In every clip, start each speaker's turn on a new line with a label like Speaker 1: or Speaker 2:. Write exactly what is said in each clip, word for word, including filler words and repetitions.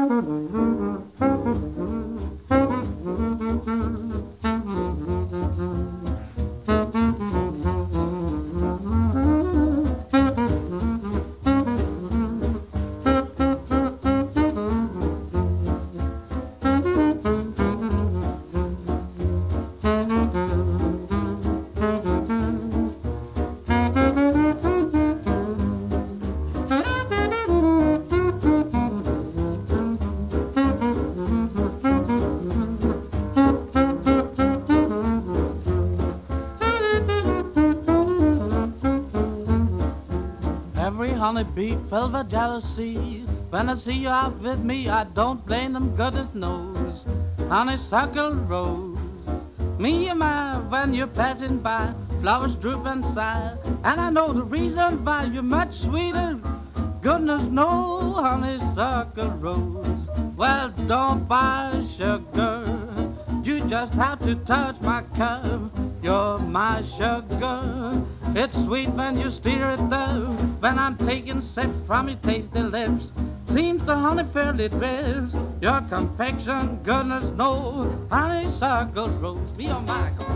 Speaker 1: Honeybee filled with jealousy. When I see you out with me, I don't blame them, goodness knows. Honeysuckle rose, me and my, when you're passing by, flowers droop and sigh. And I know the reason why you're much sweeter, goodness knows, honeysuckle rose. Well, don't buy sugar, you just have to touch my cup. You're my sugar. It's sweet when you stir it though. When I'm taking sip from your tasty lips, seems the honey fairly drips. Your confection, goodness knows, honeysuckle rose. Be on my God.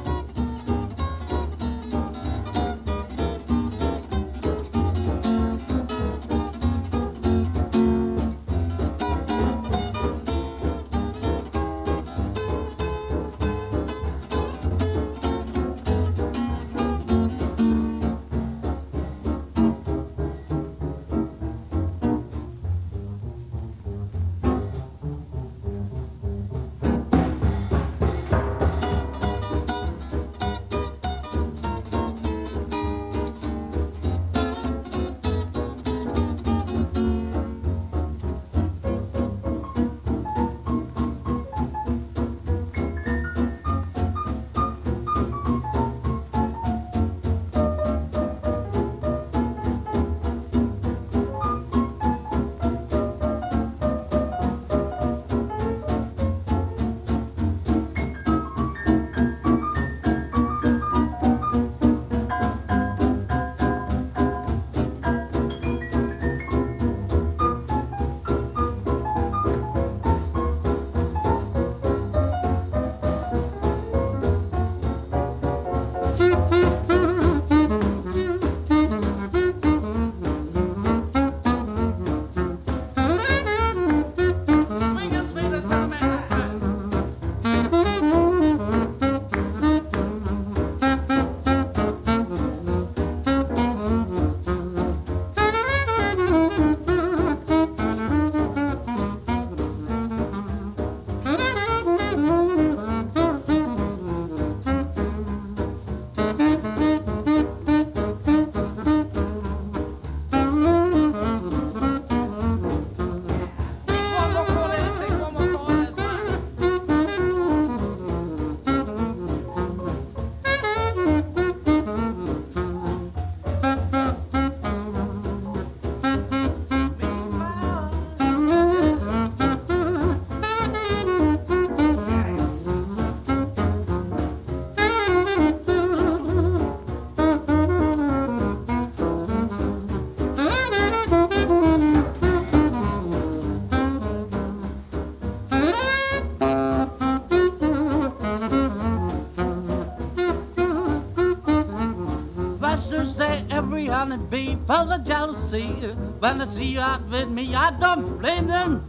Speaker 1: Honeybee, full of jealousy. When I see you out with me, I don't blame them.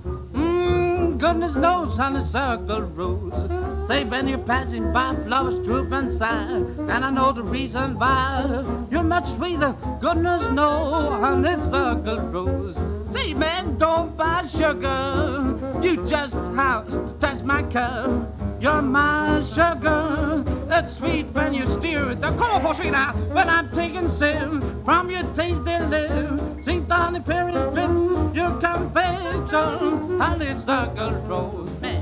Speaker 1: Mmm, goodness knows, honeysuckle rose. Say when you're passing by, flowers droop and sigh. And I know the reason why. You're much sweeter, goodness knows, honeysuckle rose. Say man, don't buy sugar. You just have to touch my cup. You're my sugar. It's sweet when you steer it. Now come on, Porcina, when I'm taking sip from your tasty lips. Sing down the fairy flip, your confection, honeysuckle rose, man.